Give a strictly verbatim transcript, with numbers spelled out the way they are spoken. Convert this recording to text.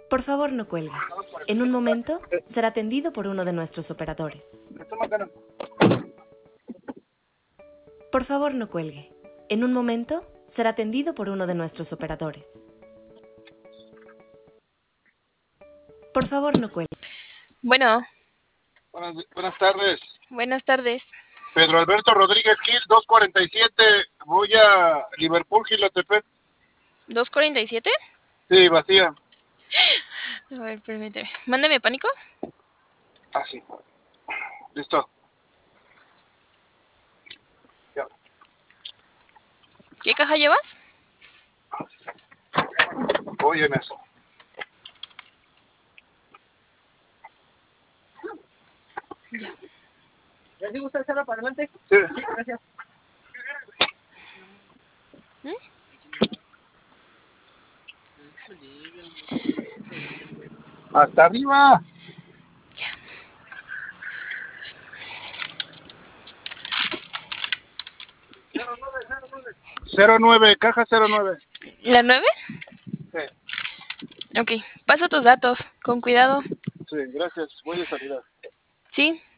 Por favor, no cuelgue. En un momento será atendido por uno de nuestros operadores. Por favor, no cuelgue. En un momento será atendido por uno de nuestros operadores. Por favor, no cuelgue. Bueno, Buenas, buenas tardes. buenas tardes. Pedro Alberto Rodríguez Gil, dos cuarenta y siete. Voy a Liverpool, Gilotepec. ¿dos cuarenta y siete? Sí, vacía. A ver, permíteme. Mándame pánico. Ah, sí. Listo. Ya. ¿Qué caja llevas? Voy en eso. Ya. ¿Les digo usted hacerla para adelante? Sí. Sí, gracias. ¿Mm? Hasta arriba. Ya. cero nueve, caja cero nueve. ¿La nueve? Sí. Ok. Paso tus datos. Con cuidado. Sí, gracias. Voy de salida. Sí.